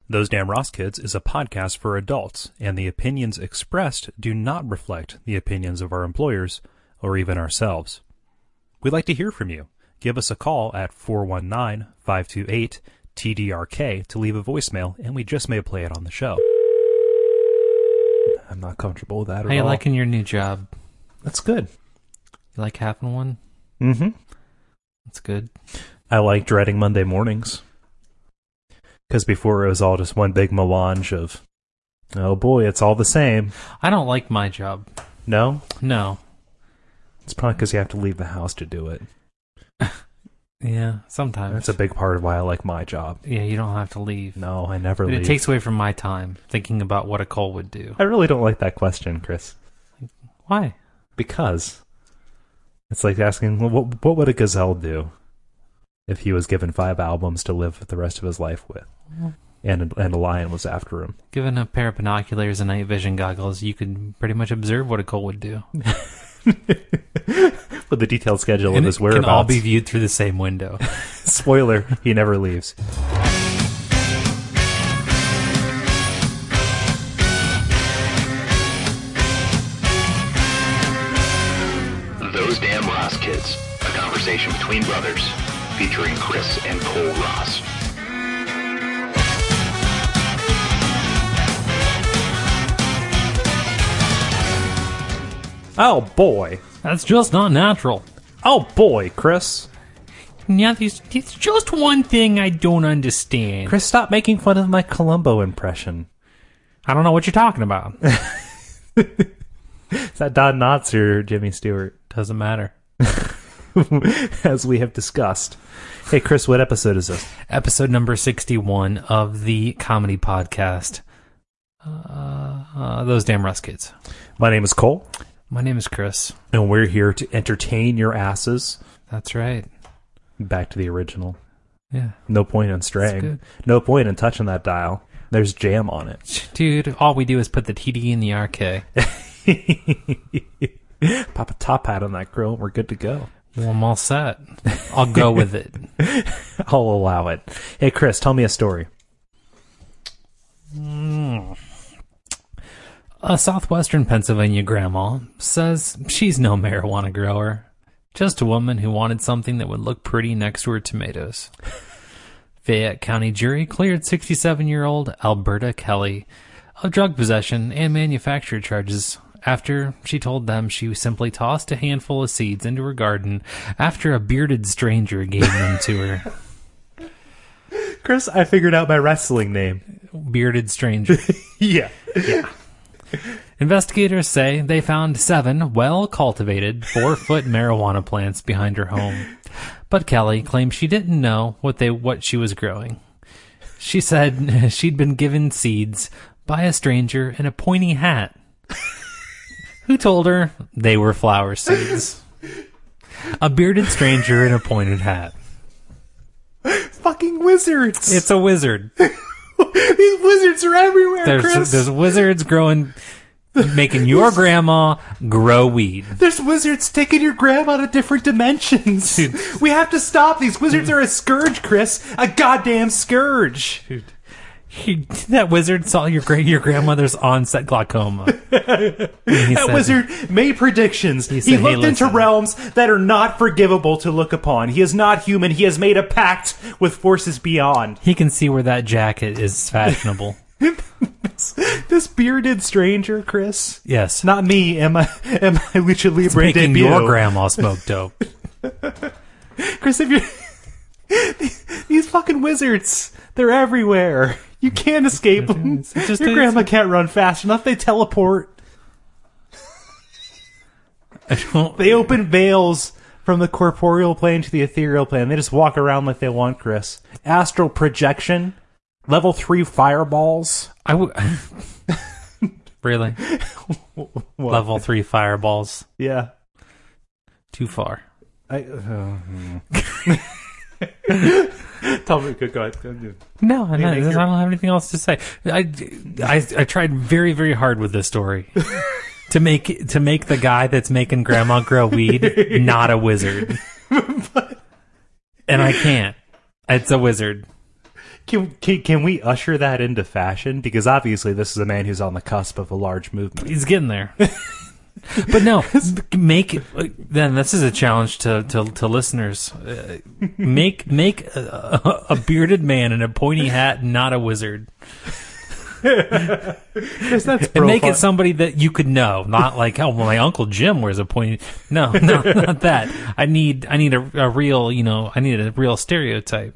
Those Damn Ross Kids is a podcast for adults, and the opinions expressed do not reflect the opinions of our employers or even ourselves. We'd like to hear from you. Give us a call at 419-528-TDRK to leave a voicemail, and we just may play it on the show. I'm not comfortable with that at all. How you liking your new job? That's good. You like having one? Mm-hmm. That's good. I like dreading Monday mornings. Because before it was all just one big melange of, oh boy, it's all the same. I don't like my job. No? No. It's probably because you have to leave the house to do it. Yeah, sometimes. That's a big part of why I like my job. Yeah, you don't have to leave. No, I never But leave. it takes away from my time thinking about what a Cole would do. I really don't like that question, Chris. Why? Because it's like asking, well, what would a gazelle do if he was given 5 albums to live the rest of his life with? And a lion was after him. Given a pair of binoculars and night vision goggles, you could pretty much observe what a Cole would do. With the detailed schedule And of his it whereabouts. can all be viewed through the same window. Spoiler, he never leaves. Those Damn Ross Kids, a conversation between brothers, featuring Chris and Cole Ross. Oh boy. That's just not natural. Oh boy, Chris. Yeah, there's just one thing I don't understand. Chris, stop making fun of my Columbo impression. I don't know what you're talking about. Is that Don Knotts or Jimmy Stewart? Doesn't matter. As we have discussed. Hey, Chris, what episode is this? Episode number 61 of the comedy podcast, Those Damn Ross Kids. My name is Cole. My name is Chris. And we're here to entertain your asses. That's right. Back to the original. Yeah. No point in That's straying. good. No point in touching that dial. There's jam on it. Dude, all we do is put the TD in the RK. Pop a top hat on that grill and we're good to go. Well, I'm all set. I'll go with it. I'll allow it. Hey, Chris, tell me a story. A southwestern Pennsylvania grandma says she's no marijuana grower, just a woman who wanted something that would look pretty next to her tomatoes. Fayette County jury cleared 67-year-old Alberta Kelly of drug possession and manufacture charges after she told them she simply tossed a handful of seeds into her garden after a bearded stranger gave them to her. Chris, I figured out my wrestling name. Bearded stranger. Yeah. Investigators say they found 7 well-cultivated 4-foot marijuana plants behind her home. But Kelly claimed she didn't know what she was growing. She said she'd been given seeds by a stranger in a pointy hat who told her they were flower seeds. A bearded stranger in a pointed hat. Fucking wizards. It's a wizard. These wizards are everywhere, Chris. There's wizards making your grandma grow weed. There's wizards taking your grandma to different dimensions. Dude. We have to stop. These wizards are a scourge, Chris. A goddamn scourge. Dude. That wizard saw your grandmother's onset glaucoma. That wizard made predictions. He said, looked "Hey, into listen." realms that are not forgivable to look upon. He is not human. He has made a pact with forces beyond. He can see where that jacket is fashionable. This bearded stranger, Chris. Yes. Not me. Am I Lucha Libre Making debut? your grandma smoke dope. Chris, if you're... These fucking wizards, they're everywhere. You can't escape them. Your grandma can't run fast enough. They teleport. They open veils from the corporeal plane to the ethereal plane. They just walk around like they want, Chris. Astral projection. Level 3 fireballs. Really? What? Level 3 fireballs. Yeah. Too far. Tell me, go ahead. No, I don't have anything else to say. I tried very, very hard with this story to make the guy that's making grandma grow weed not a wizard, and I can't. It's a wizard. Can we usher that into fashion? Because obviously this is a man who's on the cusp of a large movement. He's getting there. But no, then this is a challenge to listeners. Make a bearded man in a pointy hat, not a wizard. And make it somebody that you could know, not like, oh, well, my Uncle Jim wears a pointy. No, not that. I need a real, I need a real stereotype.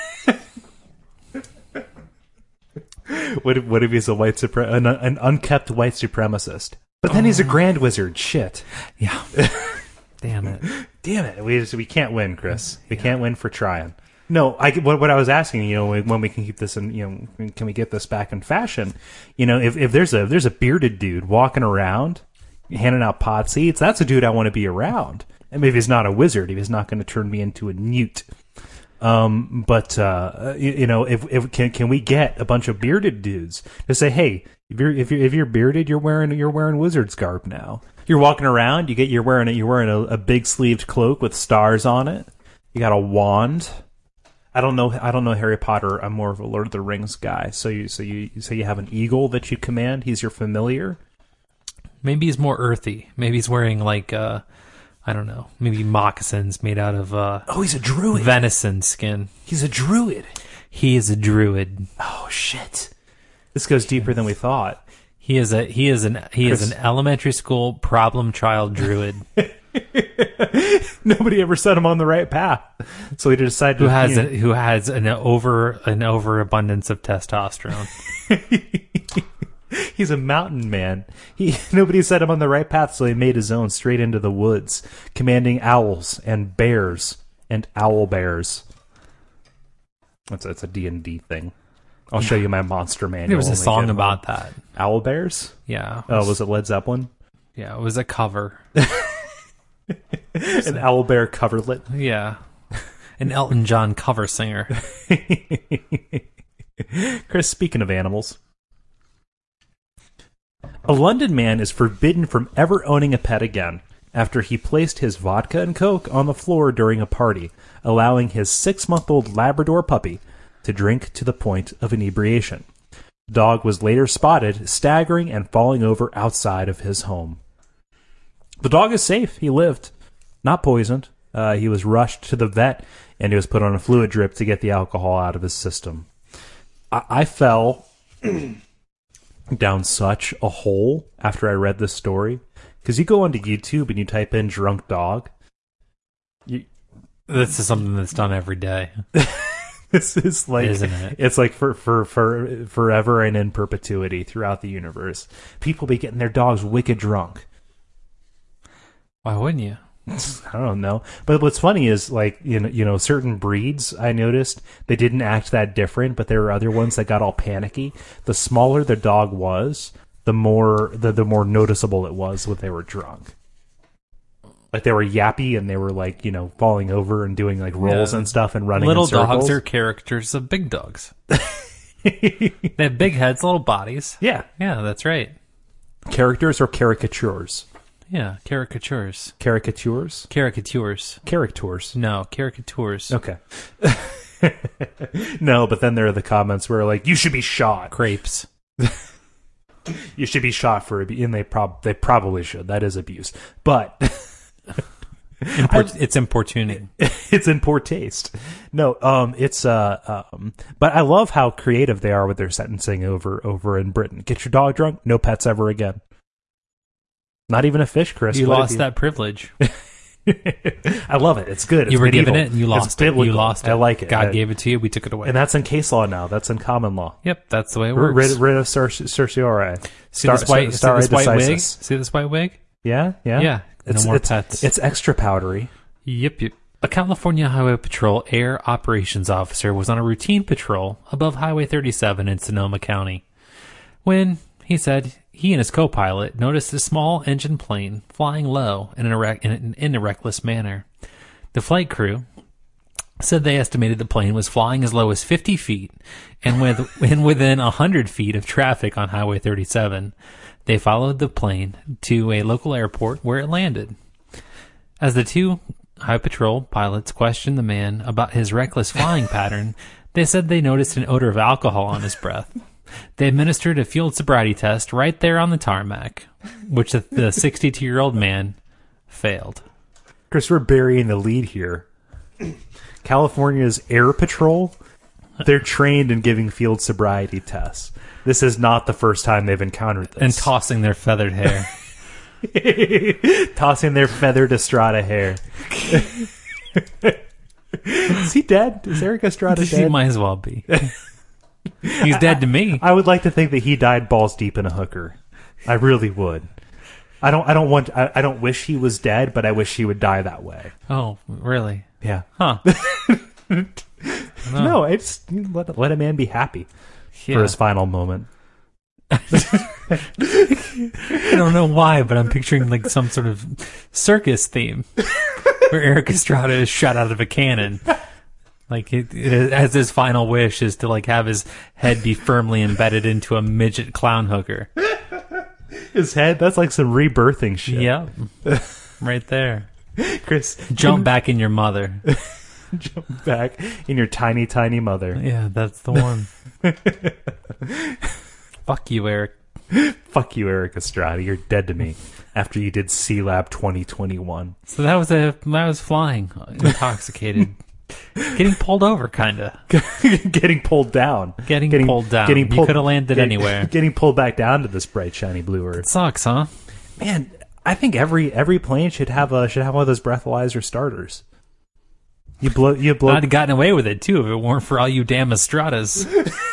What if he's a an unkept white supremacist? But then he's a grand wizard. Shit. Yeah. Damn it. We can't win, Chris. We can't win for trying. No, what I was asking, when we can keep this in, can we get this back in fashion? If there's a bearded dude walking around handing out pot seeds, that's a dude I want to be around. And maybe he's not a wizard, if he's not going to turn me into a newt. But can we get a bunch of bearded dudes to say, hey, if you're bearded, you're wearing wizard's garb now. You're walking around, you're wearing a big sleeved cloak with stars on it. You got a wand. I don't know Harry Potter. I'm more of a Lord of the Rings guy. So you have an eagle that you command. He's your familiar. Maybe he's more earthy. Maybe he's wearing like I don't know. Maybe moccasins made out of he's a druid. Venison skin. He's a druid. He is a druid. Oh shit. This goes deeper than we thought. He is an elementary school problem child druid. Nobody ever set him on the right path, so he decided who has an overabundance of testosterone. He's a mountain man. Nobody set him on the right path, so he made his own straight into the woods, commanding owls and bears and owl bears. That's a D&D thing. I'll show you my monster manual. There was a song about that. Owl bears? Yeah. Oh, was it Led Zeppelin? Yeah, it was a cover. An owl bear coverlet? Yeah. An Elton John cover singer. Chris, speaking of animals. A London man is forbidden from ever owning a pet again after he placed his vodka and Coke on the floor during a party, allowing his 6-month-old Labrador puppy to drink to the point of inebriation. The dog was later spotted staggering and falling over outside of his home. The dog is safe. He lived. Not poisoned. He was rushed to the vet and he was put on a fluid drip to get the alcohol out of his system. I fell down such a hole after I read this story. Because you go onto YouTube and you type in drunk dog. This is something that's done every day. This is like, isn't it? It's like for forever and in perpetuity throughout the universe. People be getting their dogs wicked drunk. Why wouldn't you? I don't know. But what's funny is, like, certain breeds, I noticed, they didn't act that different, but there were other ones that got all panicky. The smaller the dog was, the more noticeable it was when they were drunk. Like, they were yappy and they were, like, falling over and doing, like, rolls and stuff and running Little in circles. dogs are characters of big dogs. They have big heads, little bodies. Yeah. Yeah, that's right. Characters or caricatures? Yeah, caricatures. Caricatures? Caricatures. Caricatures. No, caricatures. Okay. No, but then there are the comments where, like, you should be shot. Crepes. You should be shot for abuse. And they probably should. That is abuse. But it's importuning. It's in poor taste. No, but I love how creative they are with their sentencing over in Britain. Get your dog drunk, no pets ever again. Not even a fish, Chris. You lost that privilege. I love it. It's good. It's you were medieval. given it and you lost it. You lost it. I like it. God gave it to you. We took it away. And that's in case law now. That's in common law. Yep, that's the way it works. Rid of certiorari. See this white wig? See this white wig? Yeah. Yeah. No more pets. It's extra powdery. Yep. A California Highway Patrol air operations officer was on a routine patrol above Highway 37 in Sonoma County when, he said, he and his co-pilot noticed a small engine plane flying low in a reckless manner. The flight crew said they estimated the plane was flying as low as 50 feet and within 100 feet of traffic on Highway 37. They followed the plane to a local airport where it landed. As the two Highway Patrol pilots questioned the man about his reckless flying pattern, They said they noticed an odor of alcohol on his breath. They administered a field sobriety test right there on the tarmac, which the 62-year-old man failed. Chris, we're burying the lead here. California's Air Patrol, they're trained in giving field sobriety tests. This is not the first time they've encountered this. And tossing their feathered hair. Tossing their feathered Estrada hair. Is he dead? Is Eric Estrada He dead? might as well be. He's dead to me. I would like to think that he died balls deep in a hooker. I really would. I don't wish he was dead, but I wish he would die that way. Oh, really? Yeah. Huh. No, it's let a man be happy for his final moment. I don't know why, but I'm picturing like some sort of circus theme where Eric Estrada is shot out of a cannon. Like as his final wish is to like have his head be firmly embedded into a midget clown hooker. His head? That's like some rebirthing shit. Yep. Right there. Chris, Jump back in your mother. jump back in your tiny, tiny mother. Yeah, that's the one. Fuck you, Eric. Fuck you, Eric Estrada. You're dead to me after you did C-Lab 2021. So that was flying, intoxicated. Getting pulled over, kind of. Getting pulled down. Getting pulled down. You could have landed anywhere. Getting pulled back down to this bright, shiny blue earth. Sucks, huh? Man, I think every plane should have one of those breathalyzer starters. You blow. I'd have gotten away with it too if it weren't for all you damn Estradas.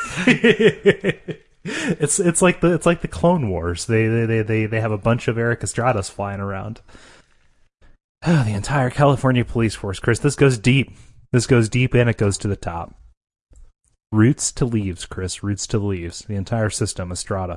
It's like the Clone Wars. They have a bunch of Eric Estradas flying around. The entire California police force, Chris. This goes deep. This goes deep and it goes to the top. Roots to leaves, Chris. Roots to leaves. The entire system, Estrada.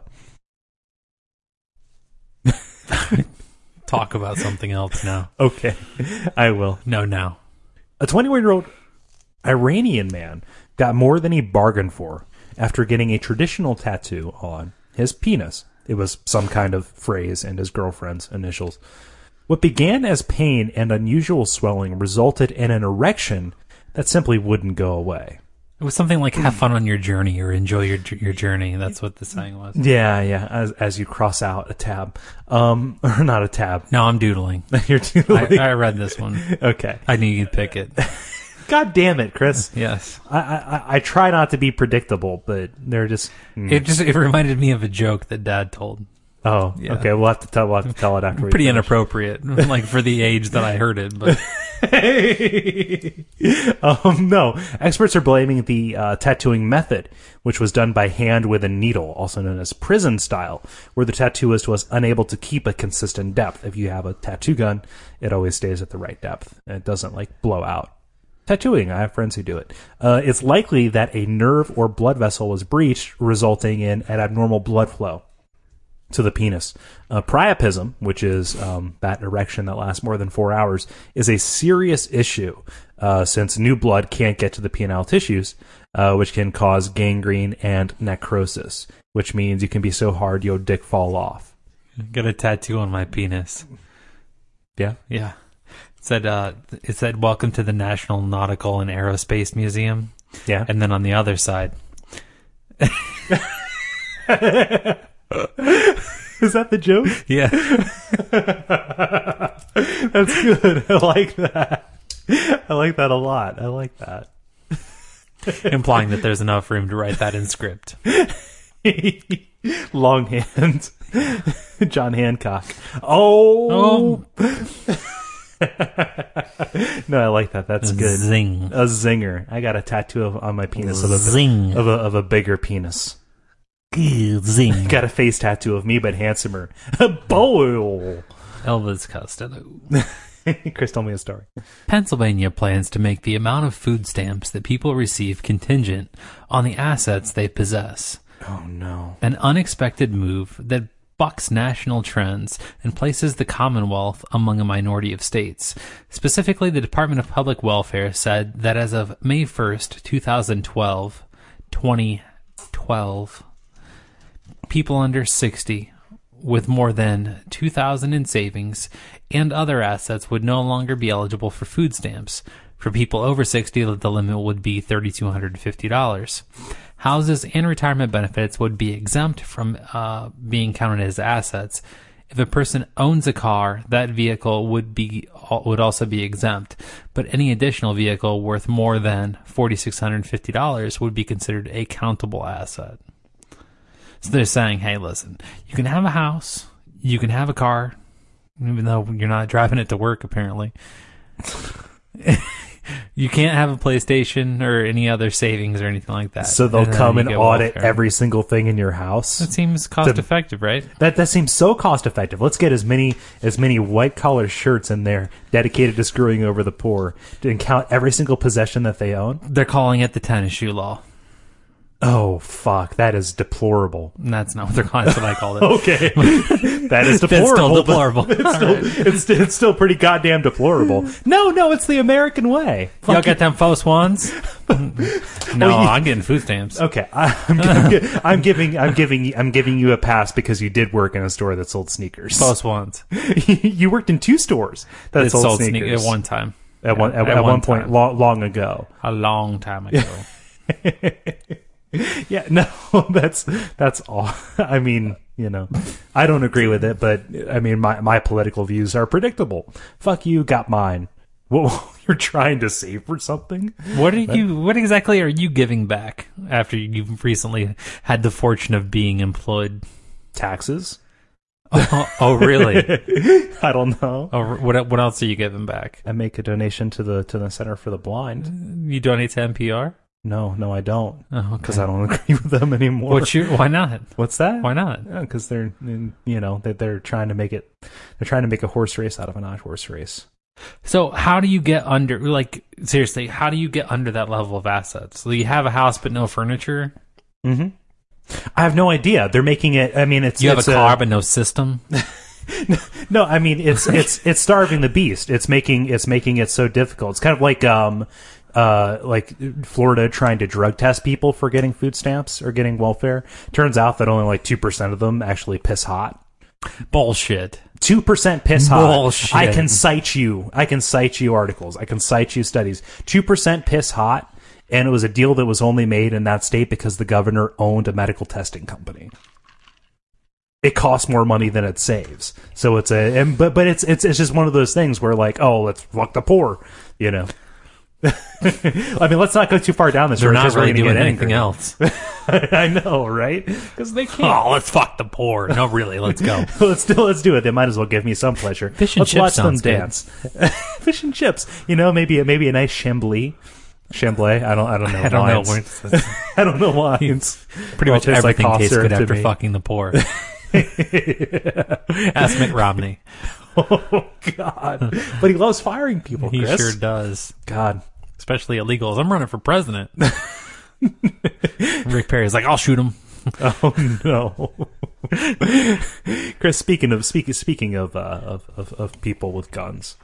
Talk about something else now. Okay, I will. No, now. A 21-year-old Iranian man got more than he bargained for after getting a traditional tattoo on his penis. It was some kind of phrase and his girlfriend's initials. What began as pain and unusual swelling resulted in an erection that simply wouldn't go away. It was something like "have fun on your journey" or "enjoy your journey." That's what the saying was. Yeah. As you cross out a tab, or not a tab. No, I'm doodling. You're doodling. I read this one. Okay. I knew you'd pick it. God damn it, Chris. Yes. I try not to be predictable, but they're just. It reminded me of a joke that Dad told. Oh, Yeah. Okay. We'll have to tell it after. Pretty inappropriate, like for the age that I heard it. But no. Experts are blaming the tattooing method, which was done by hand with a needle, also known as prison style, where the tattooist was unable to keep a consistent depth. If you have a tattoo gun, it always stays at the right depth, and it doesn't like blow out. Tattooing, I have friends who do it. It's likely that a nerve or blood vessel was breached, resulting in an abnormal blood flow to the penis. Priapism, which is that erection that lasts more than 4 hours, is a serious issue since new blood can't get to the penile tissues, which can cause gangrene and necrosis, which means you can be so hard your dick fall off. got a tattoo on my penis. Yeah? Yeah. It said "Welcome to the National Nautical and Aerospace Museum." Yeah. And then on the other side, Is that the joke? yeah, That's good. I like that. I like that a lot. I like that. implying that there's enough room to write that in script. Longhand. John Hancock. Oh. No, I like that. That's good. Zing. A zinger. I got a tattoo on my penis Zing. of a bigger penis. Zing. Got a face tattoo of me, but handsomer. Boy. Elvis Costello. Chris, tell me a story. Pennsylvania plans to make the amount of food stamps that people receive contingent on the assets they possess. Oh, no. An unexpected move that bucks national trends and places the Commonwealth among a minority of states. Specifically, the Department of Public Welfare said that as of May 1st, 2012, people under 60 with more than $2,000 in savings and other assets would no longer be eligible for food stamps. For people over 60, the limit would be $3,250. Houses and retirement benefits would be exempt from being counted as assets. If a person owns a car, that vehicle would also be exempt, but any additional vehicle worth more than $4,650 would be considered a countable asset. So they're saying, hey, listen, you can have a house, you can have a car, even though you're not driving it to work, apparently. You can't have a PlayStation or any other savings or anything like that. So they'll then come you and get audit welfare. every single thing in your house. That seems cost effective, right? That seems so cost effective. Let's get as many white collar shirts in there dedicated to screwing over the poor and count every single possession that they own. They're calling it the tennis shoe law. Oh fuck, that is deplorable. And that's not what they're calling it. That's what I called it. Okay, that is That's deplorable. still but deplorable. It's still pretty goddamn deplorable. No, it's the American way. Y'all got them faux ones? No, I'm getting food stamps. Okay, I'm giving you a pass because you did work in a store that sold sneakers. Faux ones. You worked in 2 stores that It sold sneakers at one time. At one point, long ago. A long time ago. Yeah, no, that's all. I mean, I don't agree with it, but I mean, my political views are predictable. Fuck you, got mine. What you're trying to save for something? What exactly are you giving back after you've recently had the fortune of being employed? Taxes? Oh, really? I don't know. Oh, what else are you giving back? I make a donation to the Center for the Blind. You donate to NPR? No, I don't. Oh, okay. Because I don't agree with them anymore. Why not? What's that? Why not? Because they're trying to make it. They're trying to make a horse race out of a not horse race. So how do you get under? Like seriously, how do you get under that level of assets? So you have a house but no furniture. Mm-hmm. I have no idea. They're making it. I mean, you have a car but no system. No, I mean it's starving the beast. It's making it so difficult. It's kind of like Florida trying to drug test people for getting food stamps or getting welfare. Turns out that only like 2% of them actually piss hot. Bullshit. 2% piss hot. Bullshit. I can cite you articles. I can cite you studies. 2% piss hot, and it was a deal that was only made in that state because the governor owned a medical testing company. It costs more money than it saves. So it's but it's just one of those things where like, oh, let's fuck the poor, I mean, let's not go too far down this road. They're not really doing anything angry. else. I know, right? Because they can't. Oh, let's fuck the poor. No, really, let's go. let's do it. They might as well give me some pleasure. Fish and let's chips watch them sounds good. dance. Fish and chips. Maybe a nice Chambly. I don't know. I don't know. I don't know wines. Pretty much tastes like everything cough tastes syrup good to after me. fucking the poor. Ask Mitt Romney. Oh God! But he loves firing people. He Chris. sure does. God. Especially illegals. I'm running for president. Rick Perry's like, I'll shoot him. Oh no, Chris. Speaking of people with guns,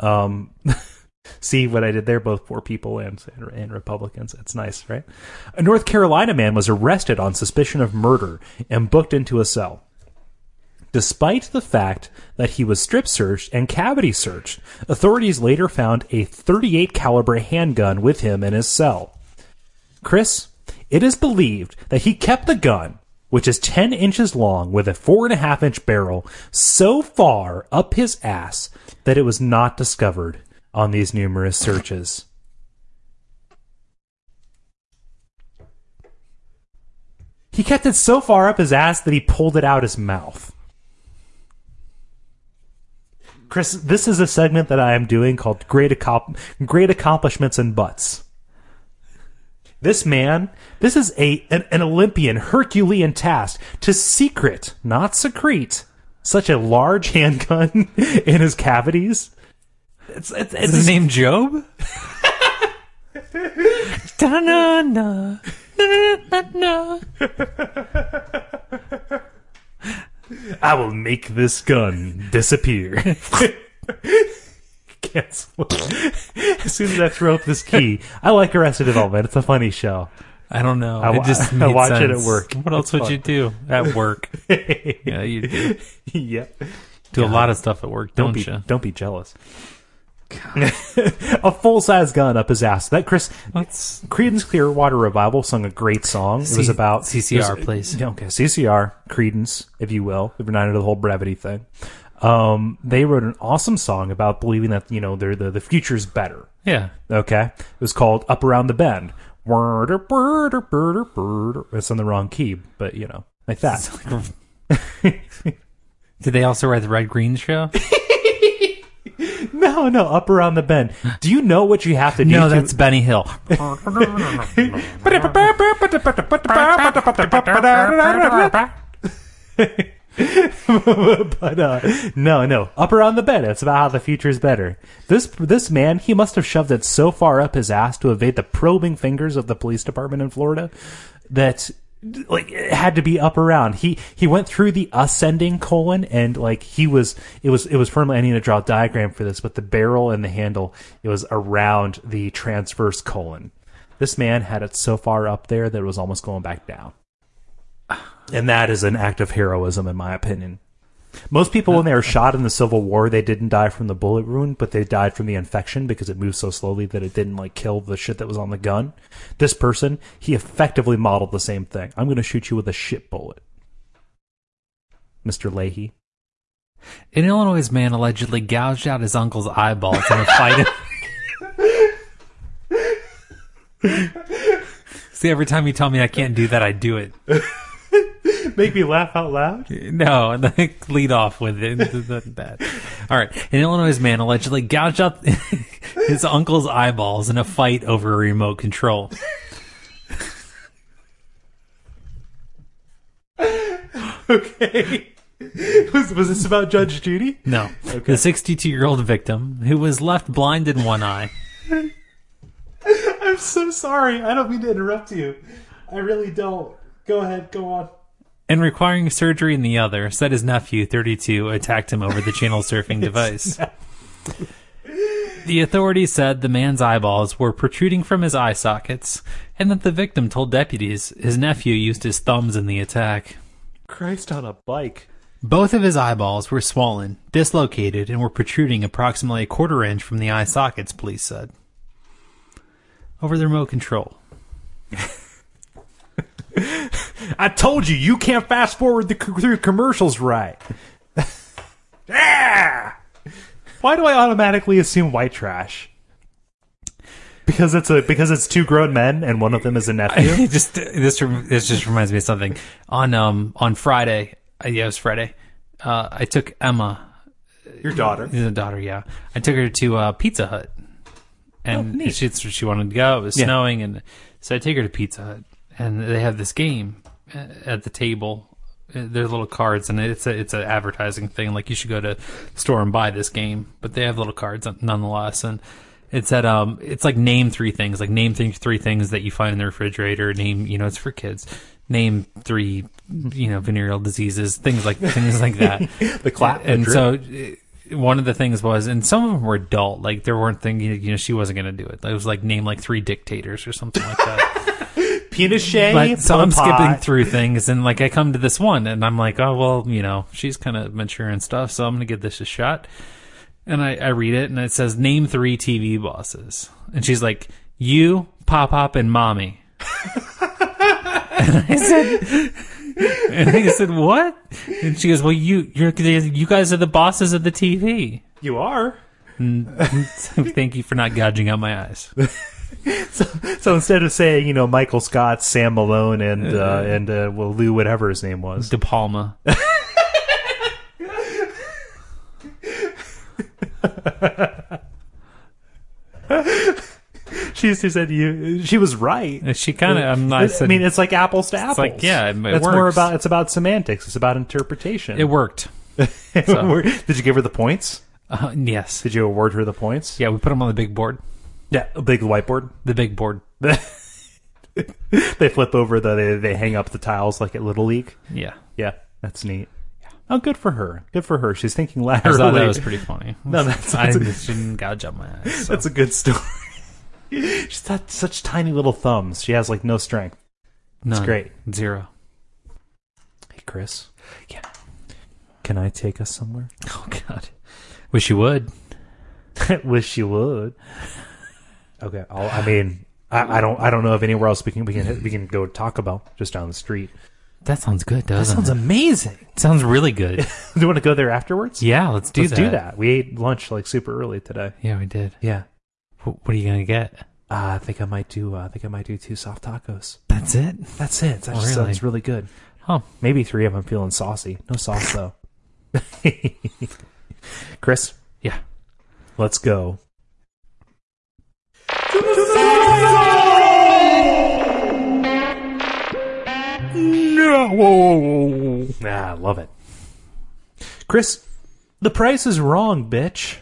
see what I did there? Both poor people and Republicans. It's nice, right? A North Carolina man was arrested on suspicion of murder and booked into a cell. Despite the fact that he was strip searched and cavity searched, authorities later found a .38 caliber handgun with him in his cell. Chris, it is believed that he kept the gun, which is 10 inches long with a 4.5-inch barrel, so far up his ass that it was not discovered on these numerous searches. He kept it so far up his ass that he pulled it out his mouth. Chris, this is a segment that I am doing called Great Accomplishments and Butts. This man, this is an Olympian, Herculean task to secret, not secrete, such a large handgun in his cavities. Is his name Job? Da-na-na. Na-na-na-na. I will make this gun disappear. As soon as I throw up this key, I like Arrested Development. It's a funny show. I don't know. I It just I made watch it sense. at work. What else would you do at work? Yeah, you do. Yep. Do a lot of stuff at work, don't you? Don't be jealous. A full-size gun up his ass. That Chris, Let's Creedence Clearwater Revival sung a great song. It was about CCR, please. Yeah, okay, CCR, Creedence, if you will, if you're not into the whole brevity thing. They wrote an awesome song about believing that the future's better. Yeah. Okay, it was called "Up Around the Bend." It's on the wrong key, but like that. Did they also write the Red Green Show? No, Up Around the Bend. Do you know what you have to do? No, that's Benny Hill. But no. Up Around the Bend. It's about how the future is better. This man, he must have shoved it so far up his ass to evade the probing fingers of the police department in Florida that it had to be up around. He went through the ascending colon, and it was firmly, I need to draw a diagram for this, but the barrel and the handle, it was around the transverse colon. This man had it so far up there that it was almost going back down. And that is an act of heroism, in my opinion. Most people, when they were shot in the Civil War, they didn't die from the bullet wound, but they died from the infection because it moved so slowly that it didn't kill the shit that was on the gun. This person, he effectively modeled the same thing. I'm going to shoot you with a shit bullet. Mr. Leahy. An Illinois man allegedly gouged out his uncle's eyeballs in a fight. See, every time you tell me I can't do that, I do it. Make me laugh out loud? No, lead off with it. That. All right. An Illinois man allegedly gouged out his uncle's eyeballs in a fight over a remote control. Okay. Was this about Judge Judy? No. Okay. The 62-year-old victim, who was left blind in one eye. I'm so sorry. I don't mean to interrupt you. I really don't. Go ahead. Go on. And requiring surgery in the other, said his nephew, 32, attacked him over the channel surfing device. The authorities said the man's eyeballs were protruding from his eye sockets, and that the victim told deputies his nephew used his thumbs in the attack. Christ on a bike. Both of his eyeballs were swollen, dislocated, and were protruding approximately a quarter inch from the eye sockets, police said. Over the remote control. I told you can't fast forward through commercials right. Yeah! Why do I automatically assume white trash? Because it's two grown men and one of them is a nephew. This just reminds me of something. On Friday, it was Friday. I took Emma, your daughter, the daughter. Yeah, I took her to Pizza Hut, and she wanted to go. It was snowing, and so I take her to Pizza Hut, and they have this game at the table. There's little cards, and it's an advertising thing. Like, you should go to the store and buy this game, but they have little cards nonetheless. And it's it's like name three things. Like, name three things that you find in the refrigerator. Name, it's for kids. Name three, venereal diseases, things like that. The clap. And so one of the things was, and some of them were adult. Like, there weren't things. She wasn't going to do it. It was like name like three dictators or something like that. Pinochet. So I'm skipping through things, and I come to this one, and I'm like, oh well, she's kind of mature and stuff, so I'm gonna give this a shot. And I read it, and it says name 3 TV bosses, and she's like, you, Pop, and Mommy. And I said, what? And she goes, well, you guys are the bosses of the TV. You are. Thank you for not gouging out my eyes. So instead of saying, Michael Scott, Sam Malone, and Lou, whatever his name was, De Palma. She said she was right. She kind of. I mean, it's like apples to apples. It's like, yeah, it It's works. more about. It's about semantics. It's about interpretation. It worked. So. Did you give her the points? Yes. Did you award her the points? Yeah, we put them on the big board. Yeah, a big whiteboard. The big board. They flip over they hang up the tiles like at Little League. Yeah. Yeah, that's neat. Yeah. Oh, good for her. Good for her. She's thinking laterally. I thought that was pretty funny. No, I shouldn't gouge out my eyes. So. That's a good story. She's got such tiny little thumbs. She has no strength. It's great. 0. Hey, Chris. Yeah. Can I take us somewhere? Oh, God. Wish you would. Wish you would. Okay. I don't know of anywhere else we can go to Taco Bell just down the street. That sounds good, That doesn't sounds it? amazing. It sounds really good. Do you want to go there afterwards? Yeah, let's do that. We ate lunch like super early today. Yeah, we did. Yeah. What are you gonna get? I think I might do 2 soft tacos. That's it? That's it. That just really? sounds really good. Huh. Maybe 3 if I'm feeling saucy. No sauce though. Chris, Yeah. let's go. No. I love it. Chris, the price is wrong, bitch.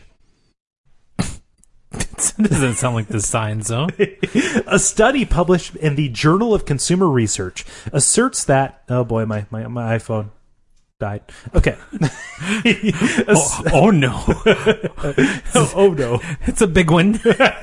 Doesn't sound like the Science Zone. A study published in the Journal of Consumer Research asserts that... Oh boy, my iPhone died. Okay. Oh no. Oh no. It's a big one.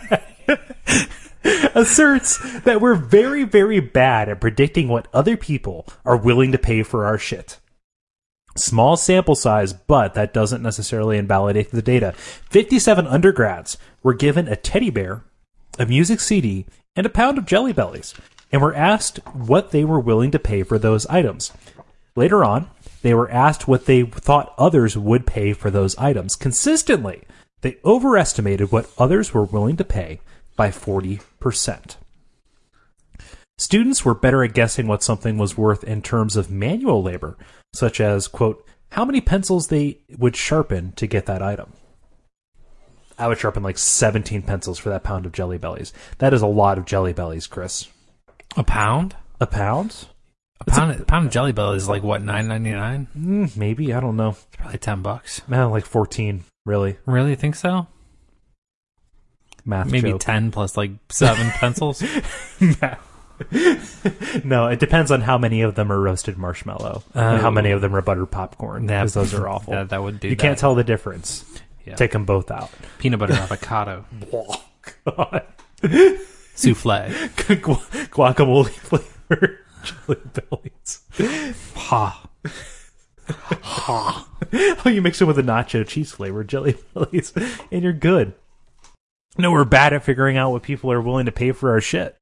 Asserts that we're very, very bad at predicting what other people are willing to pay for our shit. Small sample size, but that doesn't necessarily invalidate the data. 57 undergrads were given a teddy bear, a music CD, and a pound of Jelly Bellies, and were asked what they were willing to pay for those items. Later on, they were asked what they thought others would pay for those items. Consistently, they overestimated what others were willing to pay by 40%. Students were better at guessing what something was worth in terms of manual labor, such as, quote, how many pencils they would sharpen to get that item. I would sharpen like 17 pencils for that pound of Jelly Bellies. That is a lot of Jelly Bellies, Chris. A pound? A pound? A pound of Jelly Belly is like what, $9.99? Maybe, I don't know. It's probably $10. Man, like 14, really. Really think so? Math Maybe joke. 10 plus like 7 pencils. No, it depends on how many of them are roasted marshmallow and how many of them are buttered popcorn, because those are awful. That would do. You can't tell the difference. Yeah. Take them both out. Peanut butter avocado Oh, God. souffle. Guacamole flavored Jelly Bellies. Ha. Oh, you mix it with a nacho cheese flavored Jelly Bellies, and you're good. No, we're bad at figuring out what people are willing to pay for our shit.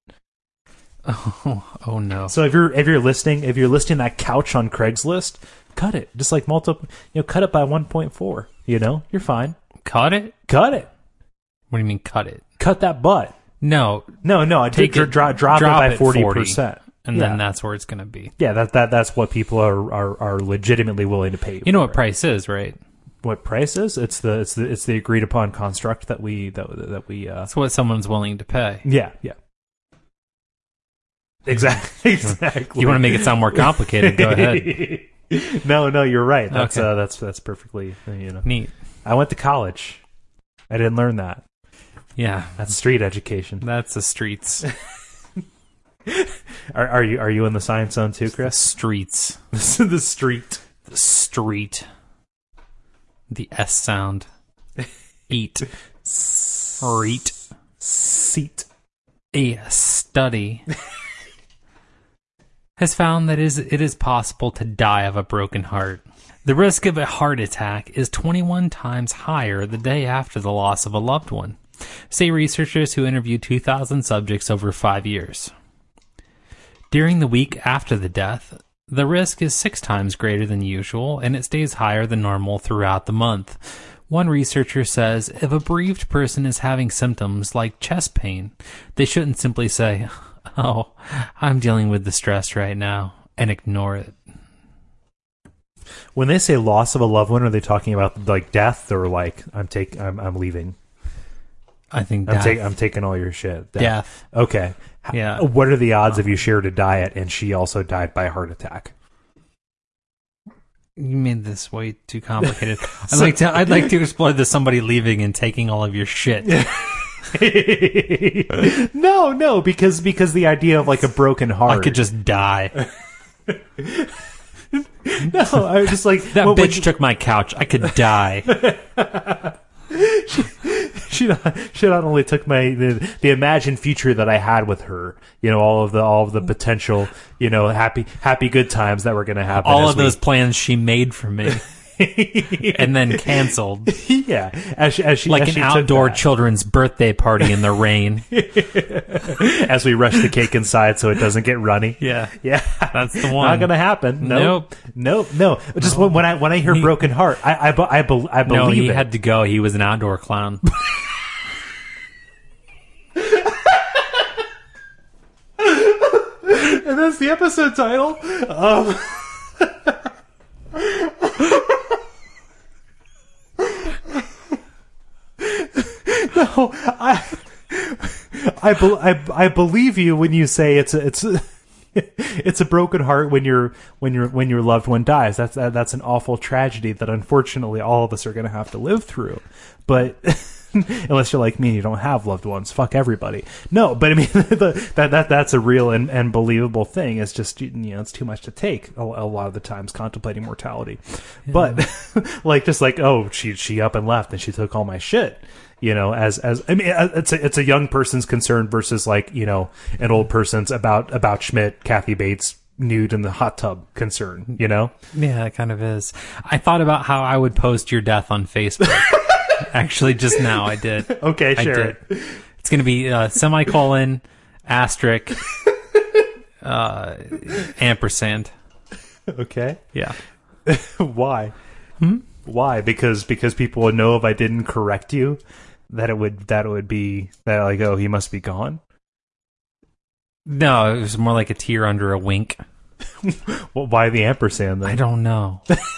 Oh no. So if you're listing that couch on Craigslist, cut it. Just like cut it by 1.4. You're fine. Cut it? Cut it. What do you mean cut it? Cut that butt. No. I take it. Drop it by 40%, and then that's where it's going to be. Yeah, that's what people are legitimately willing to pay. You know what price is, right? What price is? It's the agreed upon construct that we. That's what someone's willing to pay. Yeah. Exactly. You want to make it sound more complicated? Go ahead. No, you're right. That's Okay. that's perfectly Neat. I went to college. I didn't learn that. Yeah, That's street education. that's the streets. Are you in the Science Zone too, Chris? Streets. The street. The street. The S sound. Eat. Reet. Seat. A study has found that it is possible to die of a broken heart. The risk of a heart attack is 21 times higher the day after the loss of a loved one, say researchers who interviewed 2,000 subjects over 5 years. During the week after the death, the risk is 6 times greater than usual, and it stays higher than normal throughout the month. One researcher says if a bereaved person is having symptoms like chest pain, they shouldn't simply say, "Oh, I'm dealing with the stress right now," and ignore it. When they say loss of a loved one, are they talking about like death or like I'm leaving? I think I'm taking all your shit. death. Okay. Yeah. What are the odds if you shared a diet and she also died by a heart attack? You made this way too complicated. I'd like to explore the somebody leaving and taking all of your shit. No, because the idea of like a broken heart. I could just die. No, I was just like That bitch took my couch. I could die. She not only took the imagined future that I had with her, all of the potential, happy good times that were going to happen. All of those plans she made for me. and then canceled. Yeah, as she Like as an she took outdoor that. children's birthday party in the rain. As we rush the cake inside so it doesn't get runny. Yeah. Yeah, That's the one. Not gonna happen. Nope. No. Just when I hear broken heart, I believe No, he it. had to go. He was an outdoor clown. And that's the episode title. No, I believe you when you say it's a broken heart when your loved one dies. That's an awful tragedy that unfortunately all of us are going to have to live through. But unless you're like me and you don't have loved ones, fuck everybody. No, but I mean that's a real and believable thing. It's just it's too much to take a lot of the times contemplating mortality. Yeah. But she up and left and she took all my shit. As I mean, it's a young person's concern versus an old person's about Schmidt, Kathy Bates nude in the hot tub concern. Yeah, it kind of is. I thought about how I would post your death on Facebook. Actually, just now I did. Okay, sure. I did. It's going to be semicolon asterisk ampersand. Okay. Yeah. Why? Why? Because people would know if I didn't correct you that it would be that like, oh, he must be gone. No, it was more like a tear under a wink. Well, why the ampersand then? I don't know.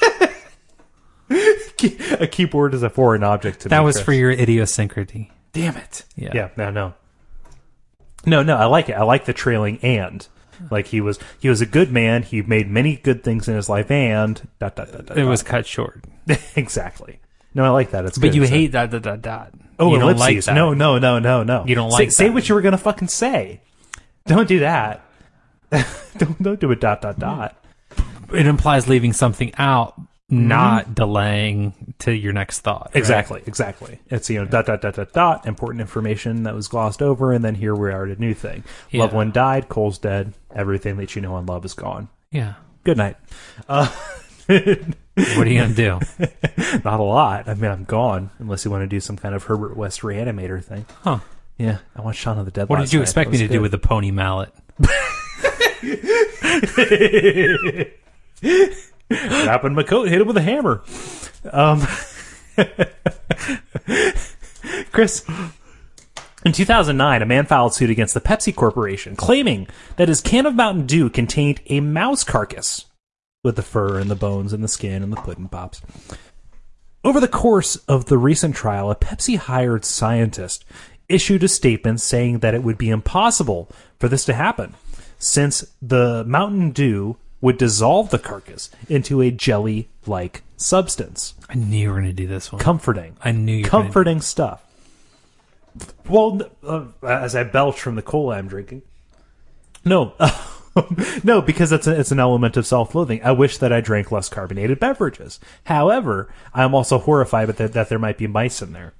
A keyboard is a foreign object to me. That was Chris. for your idiosyncrasy. Damn it. Yeah. No. I like it. I like the trailing and. Like he was a good man. He made many good things in his life, and ... It was cut short. Exactly. No, I like that. It's But good. you It's hate ... Oh, you don't ellipses. like that. No. You don't say, like say that. what you were gonna fucking say. Don't do that. don't do a ... It implies leaving something out, not delaying to your next thought. Right? Exactly. It's important information that was glossed over, and then here we are at a new thing. Yeah. Loved one died, Cole's dead, everything that you know and love is gone. Yeah. Good night. What are you going to do? Not a lot. I mean, I'm gone, unless you want to do some kind of Herbert West reanimator thing. Huh. Yeah, I watched Shaun of the Dead What last did you night. expect me to do with a pony mallet? Wrapping my coat, hit him with a hammer. Chris, in 2009, a man filed suit against the Pepsi Corporation, claiming that his can of Mountain Dew contained a mouse carcass with the fur and the bones and the skin and the pudding pops. Over the course of the recent trial, a Pepsi-hired scientist issued a statement saying that it would be impossible for this to happen, since the Mountain Dew would dissolve the carcass into a jelly-like substance. I knew you were going to do this one. Comforting. I knew you were Comforting stuff. Well, as I belch from the cola I'm drinking. No. No, because it's an element of self-loathing. I wish that I drank less carbonated beverages. However, I'm also horrified that there might be mice in there.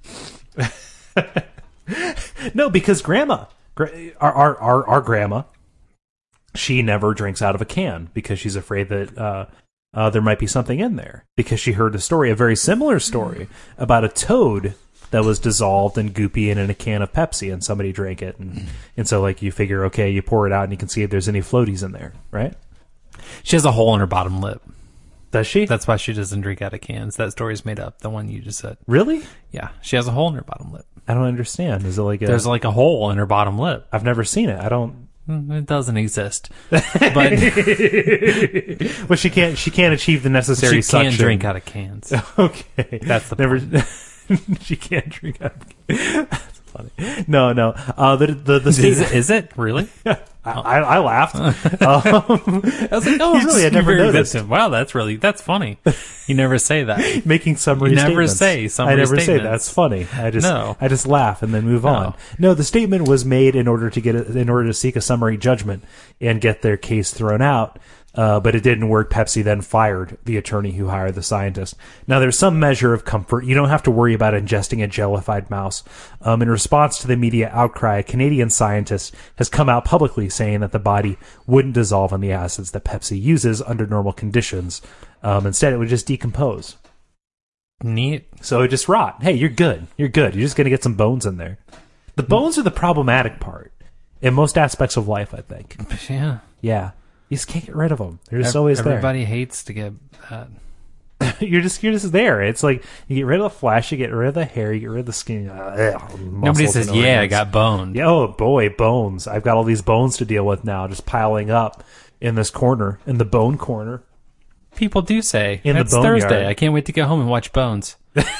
No, because grandma, our grandma, she never drinks out of a can because she's afraid that there might be something in there. Because she heard a very similar story about a toad that was dissolved and goopy and in a can of Pepsi, and somebody drank it, and so like you figure, okay, you pour it out and you can see if there's any floaties in there, right? She has a hole in her bottom lip. Does she? That's why she doesn't drink out of cans. That story's made up. The one you just said. Really? Yeah, she has a hole in her bottom lip. I don't understand. Is it like There's like a hole in her bottom lip. I've never seen it. I don't. It doesn't exist. But well, she can't achieve the necessary She suction. can't drink out of cans. Okay, That's the never. She can't drink out of cans. That's funny. No. The statement. Is it really? I laughed. I was like, oh, really? I never noticed. Wow, that's funny. You never say that. Making summary You never statements. say summary I never say statements. that's funny. I just laugh and then move No. on. No, the statement was made in order to seek a summary judgment and get their case thrown out. But it didn't work. Pepsi then fired the attorney who hired the scientist. Now, there's some measure of comfort. You don't have to worry about ingesting a jellified mouse. In response to the media outcry, a Canadian scientist has come out publicly saying that the body wouldn't dissolve in the acids that Pepsi uses under normal conditions. Instead, it would just decompose. Neat. So it just rot. Hey, you're good. You're good. You're just going to get some bones in there. The bones are the problematic part in most aspects of life, I think. Yeah. Yeah. You just can't get rid of them. They're just always Everybody hates to get that. there. You're just there. It's like you get rid of the flesh, you get rid of the hair, you get rid of the skin. Nobody says, yeah, I got boned. Yeah, oh boy, bones. I've got all these bones to deal with now, just piling up in this corner, in the bone corner. People do say, In the it's boneyard. Thursday. I can't wait to get home and watch Bones.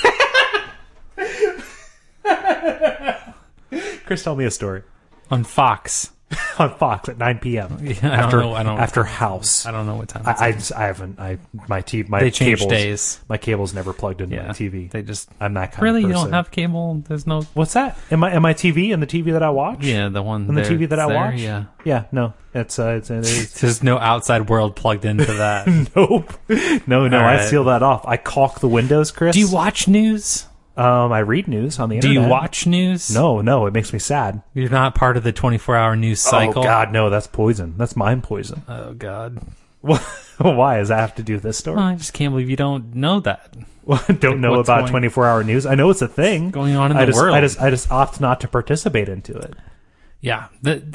Chris, tell me a story. On Fox. On Fox at 9 p.m. Yeah, I don't know. After House. I don't know what time it's I haven't. My They change cables, days. My cable's never plugged into my TV. They just... I'm that kind Really? of You person. don't have cable? There's no... What's that? Am I TV and the TV that I watch? Yeah, the one And the there, TV that I there, watch? Yeah. Yeah. No. It's There's no outside world plugged into that. nope. No. All I right. seal that off. I caulk the windows, Chris. Do you watch news? I read news on the Do internet. you watch news? No. It makes me sad. You're not part of the 24-hour news cycle? Oh God, no. That's poison. That's mind poison. Oh, God. Why does that have to do with this story? I just can't believe you don't know that. Don't know what's about going- 24-hour news. I know it's a thing going on in I the just, world. I just opt not to participate into it. Yeah.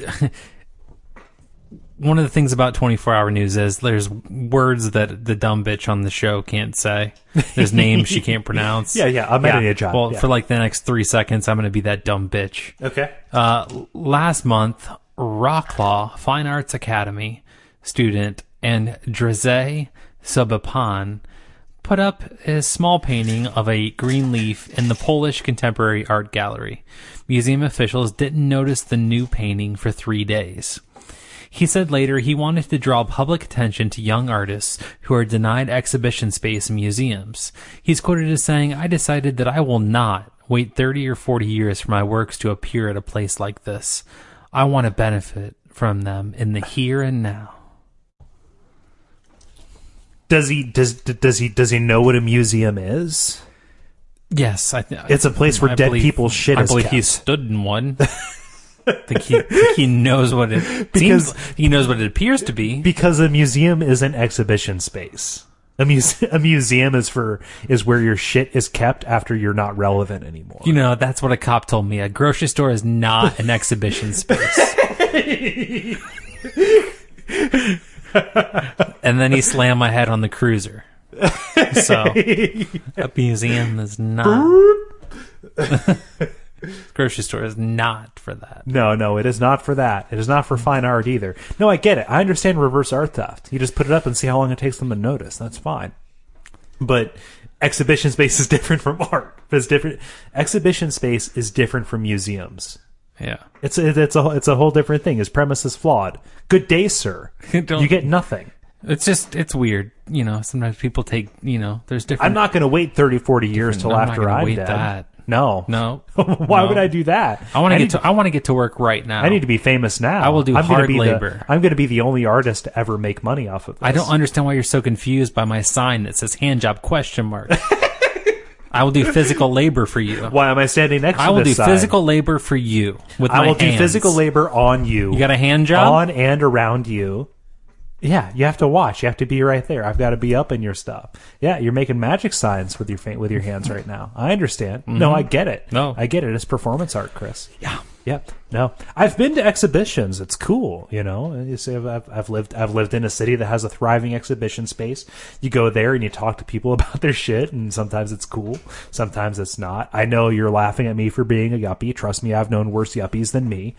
One of the things about 24-hour news is there's words that the dumb bitch on the show can't say. There's names she can't pronounce. Yeah. I'm at a job. Well, Yeah. for like the next 3 seconds, I'm going to be that dumb bitch. Okay. Last month, Rocklaw Fine Arts Academy student and Drzej Subapan put up a small painting of a green leaf in the Polish Contemporary Art Gallery. Museum officials didn't notice the new painting for 3 days. He said later he wanted to draw public attention to young artists who are denied exhibition space in museums. He's quoted as saying, "I decided that I will not wait 30 or 40 years for my works to appear at a place like this. I want to benefit from them in the here and now." Does he know what a museum is? Yes, It's a place where dead people's shit I is believe kept. he stood in one. I think he knows what it Because- he knows what it appears to be. Because a museum is an exhibition space. A museum is where your shit is kept after you're not relevant anymore. You know, that's what a cop told me. A grocery store is not an exhibition space. And then he slammed my head on the cruiser. So, a museum is not. Grocery store is not for that. No, it is not for that. It is not for fine art either. No, I get it. I understand reverse art theft. You just put it up and see how long it takes them to notice. That's fine. But exhibition space is different from art. It's different. Exhibition space is different from museums. Yeah. It's a whole different thing. His premise is flawed. Good day, sir. Don't- You get nothing. It's weird. You know, sometimes people take, there's different. I'm not going to wait 30, 40 years till I'm not after gonna I'm wait dead. that. No. No. Why No. would I do that? I want to get to work right now. I need to be famous now. I will do I'm gonna hard be labor. I'm going to be the only artist to ever make money off of this. I don't understand why you're so confused by my sign that says hand job ? I will do physical labor for you. Why am I standing next to I will do this sign? physical labor for you with my I will hands. do physical labor on you. You got a hand job? on and around you. Yeah, you have to watch. You have to be right there. I've got to be up in your stuff. Yeah, you're making magic signs with your hands right now. I understand. No, I get it. No. I get it. It's performance art, Chris. Yeah. Yep. No, I've been to exhibitions. It's cool, you know. You see, I've lived in a city that has a thriving exhibition space. You go there and you talk to people about their shit, and sometimes it's cool, sometimes it's not. I know you're laughing at me for being a yuppie. Trust me, I've known worse yuppies than me.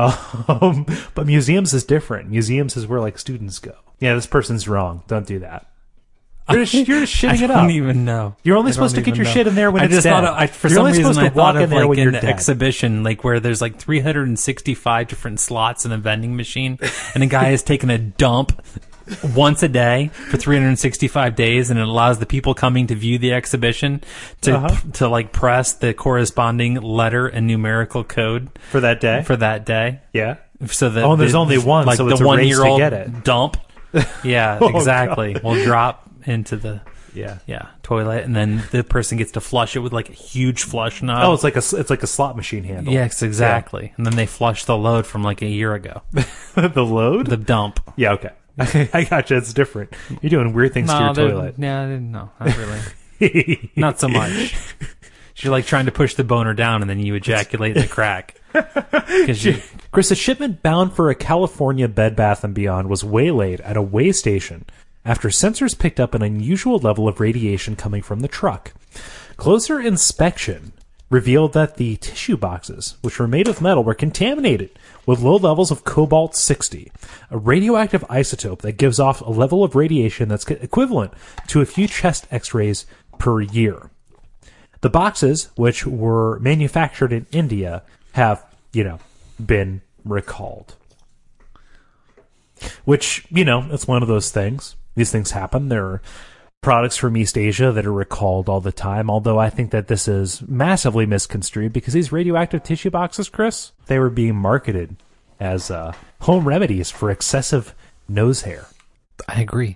But museums is different. Museums is where like students go. Yeah, this person's wrong. Don't do that. You're just shitting it I up. don't even know. You're only I supposed to don't get even your know. shit in there when I it's just dead. thought for You're some only reason supposed I to thought walk of in there like when you're an dead. exhibition like where there's like 365 different slots in a vending machine, and a guy is taking a dump once a day for 365 days, and it allows the people coming to view the exhibition to like press the corresponding letter and numerical code For that day? for that day. Yeah. So that Oh, and there's only one, like so it's the a race to 1-year-old get it. dump. Yeah, exactly. Will drop into the Yeah. toilet, and then the person gets to flush it with like a huge flush knob. Oh, it's like a slot machine handle. yes, exactly. And then they flush the load from like a year ago. The load? The dump. Yeah, okay. I gotcha. It's different. You're doing weird things to your toilet. Yeah, no, not really. Not so much. You're like trying to push the boner down and then you ejaculate in the crack. Chris, a shipment bound for a California Bed Bath & Beyond was waylaid at a way station after sensors picked up an unusual level of radiation coming from the truck. Closer inspection revealed that the tissue boxes, which were made of metal, were contaminated with low levels of cobalt-60, a radioactive isotope that gives off a level of radiation that's equivalent to a few chest x-rays per year. The boxes, which were manufactured in India, have, been recalled. Which, it's one of those things. These things happen. There are products from East Asia that are recalled all the time, although I think that this is massively misconstrued because these radioactive tissue boxes, Chris, they were being marketed as home remedies for excessive nose hair. I agree.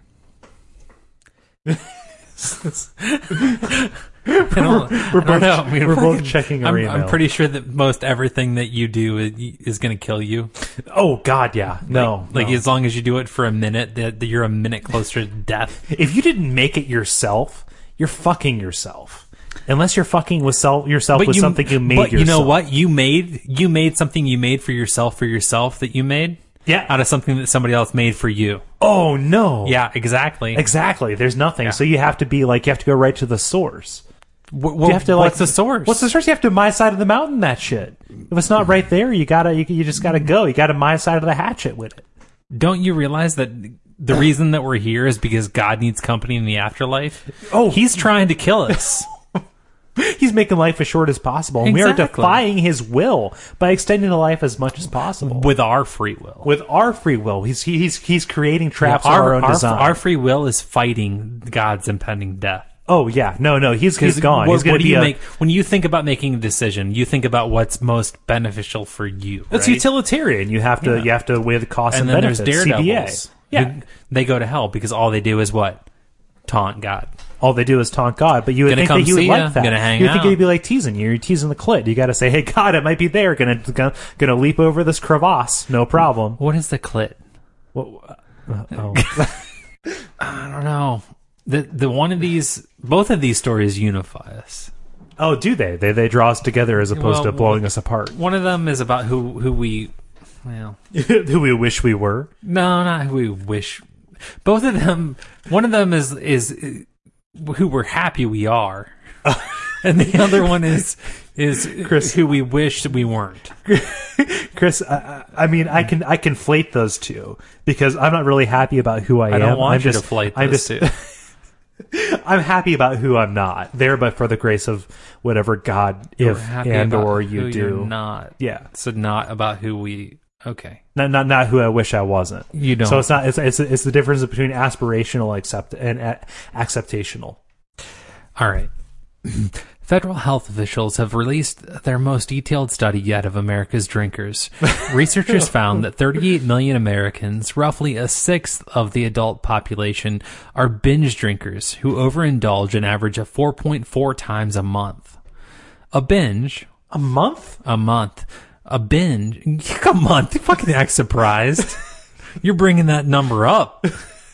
We're both checking our email. I'm pretty sure that most everything that you do is going to kill you. Oh God, yeah. No, as long as you do it for a minute, that you're a minute closer to death. If you didn't make it yourself, you're fucking yourself. Unless you're fucking yourself with something you made yourself. But you know what? You made something you made for yourself that you made. Yeah. Out of something that somebody else made for you. Oh no. Yeah, exactly. Exactly. There's nothing. Yeah. So you have to go right to the source. What's the source? What's the source? You have to my side of the mountain that shit. If it's not right there, you just gotta go. You gotta my side of the hatchet with it. Don't you realize that the reason that we're here is because God needs company in the afterlife? Oh, he's trying to kill us. He's making life as short as possible. And we are defying his will by extending the life as much as possible. With our free will. He's creating traps of our own design. Our free will is fighting God's impending death. Oh yeah, no, he's gone. What do you make when you think about making a decision? You think about what's most beneficial for you. It's right? utilitarian. You have to weigh the costs and then benefits. There's daredevils. CBA. Yeah, they go to hell because all they do is what? Taunt God. All they do is taunt God, but you would think that he would like that. You would think he'd be like teasing you. You're teasing the clit. You got to say, "Hey, God, it might be there. Gonna leap over this crevasse, no problem." What is the clit? I don't know. The one of these, both of these stories unify us. Oh, do they? They draw us together as opposed to blowing us apart. One of them is about who we, who we wish we were. No, not who we wish. Both of them. One of them is who we're happy we are, and the other one is Chris, who we wish we weren't. Chris, I mean, I can conflate those two because I'm not really happy about who I am. I don't want you to flate those two. I'm happy about who I'm not. There, but for the grace of whatever God, you're if happy and about or who you do, you're not. Yeah. So not about who we. Okay. Not who I wish I wasn't. You don't. So it's not. It's the difference between aspirational and acceptational. All right. Federal health officials have released their most detailed study yet of America's drinkers. Researchers found that 38 million Americans, roughly a sixth of the adult population, are binge drinkers who overindulge an average of 4.4 times a month. A binge... A month? A month. A binge... Come on, you fucking act surprised. You're bringing that number up.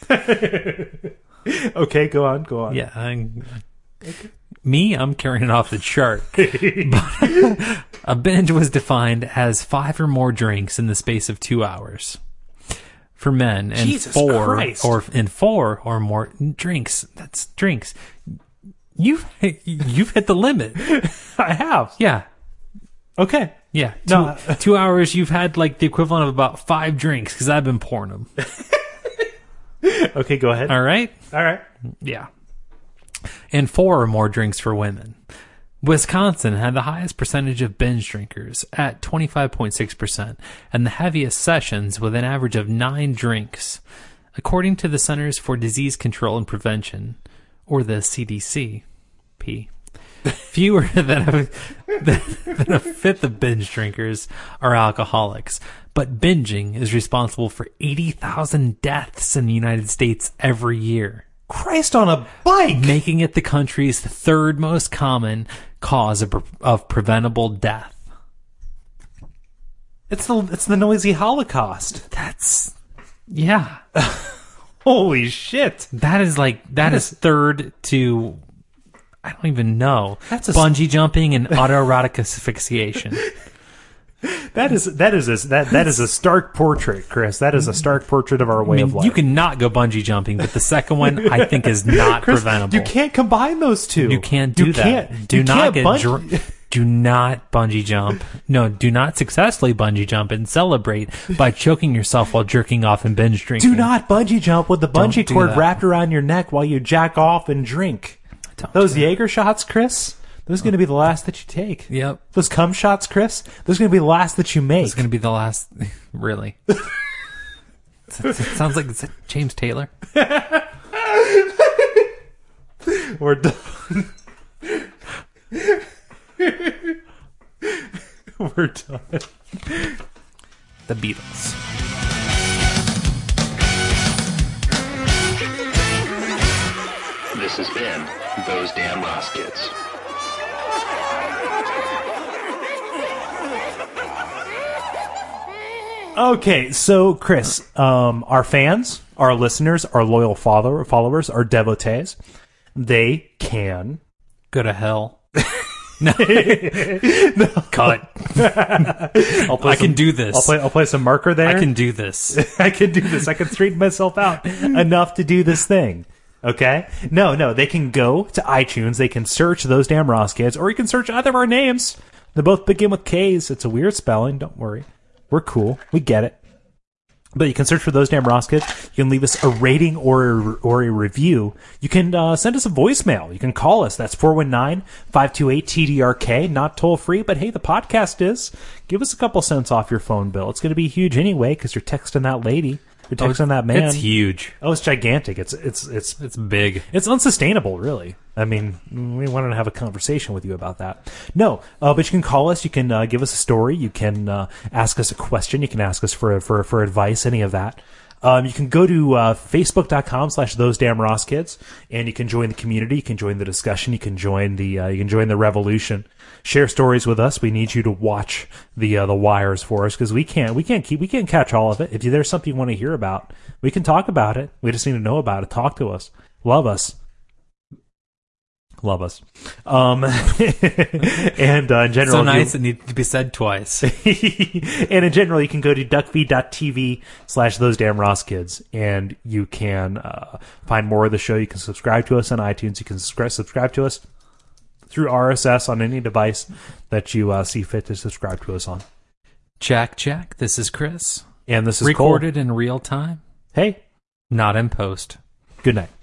Okay, go on. Yeah, okay. Me, I'm carrying it off the chart. But a binge was defined as 5 or more drinks in the space of 2 hours for men, and Jesus 4 Christ. or more drinks. That's drinks. You've hit the limit. I have. Yeah. Okay. Yeah. No. 2 hours. You've had like the equivalent of about 5 drinks because I've been pouring them. Okay, go ahead. All right. Yeah. And 4 or more drinks for women. Wisconsin had the highest percentage of binge drinkers at 25.6% and the heaviest sessions with an average of 9 drinks. According to the Centers for Disease Control and Prevention, or the CDC, fewer than a fifth of binge drinkers are alcoholics, but binging is responsible for 80,000 deaths in the United States every year. Christ on a bike! Making it the country's third most common cause of preventable death. It's the noisy Holocaust. Yeah. Holy shit. That is third to I don't even know. That's a- bungee jumping and autoerotic asphyxiation. That is a stark portrait, Chris. That is a stark portrait of our way of life. You can not go bungee jumping, but the second one I think is not Chris, preventable. you can't combine those two. You can't do that. Do not bungee jump. No, do not successfully bungee jump and celebrate by choking yourself while jerking off and binge drinking. Do not bungee jump with the bungee do cord that. wrapped around your neck while you jack off and drink. Those Jaeger shots, Chris, those are going to be the last that you take. Yep. Those cum shots, Chris, those are going to be the last that you make. It's going to be the last. Really? It sounds like it's James Taylor. We're done. We're done. The Beatles. This has been Those Damn Ross Kids. Okay, so Chris, our fans, our listeners, our loyal followers, our devotees, they can Go to hell. No. Cut. I can do this. I'll play some marker there. I can do this. I can do this. I can straighten myself out enough to do this thing. Okay? No, they can go to iTunes. They can search Those Damn Ross Kids, or you can search either of our names. They both begin with K's. It's a weird spelling. Don't worry. We're cool. We get it. But you can search for Those Damn Ross Kids. You can leave us a rating or a review. You can send us a voicemail. You can call us. That's 419-528-TDRK. Not toll free, but hey, the podcast is. Give us a couple cents off your phone bill. It's going to be huge anyway because you're texting that lady. You're texting that man. It's huge. Oh, it's gigantic. It's big. It's unsustainable, really. I mean, we wanted to have a conversation with you about that. No, but you can call us. You can give us a story. You can ask us a question. You can ask us for advice, any of that. You can go to facebook.com/Those Damn Ross Kids, and you can join the community. You can join the discussion. You can join the revolution. Share stories with us. We need you to watch the wires for us because we can't catch all of it. If there's something you want to hear about, we can talk about it. We just need to know about it. Talk to us. Love us. And in general, So nice it needs to be said twice. and in general, you can go to duckfeed.tv/Those Damn Ross Kids, and you can find more of the show. You can subscribe to us on iTunes. You can subscribe to us through RSS on any device that you see fit to subscribe to us on. Jack, this is Chris. And this is Recorded Cole. in real time, Hey, not in post. good night.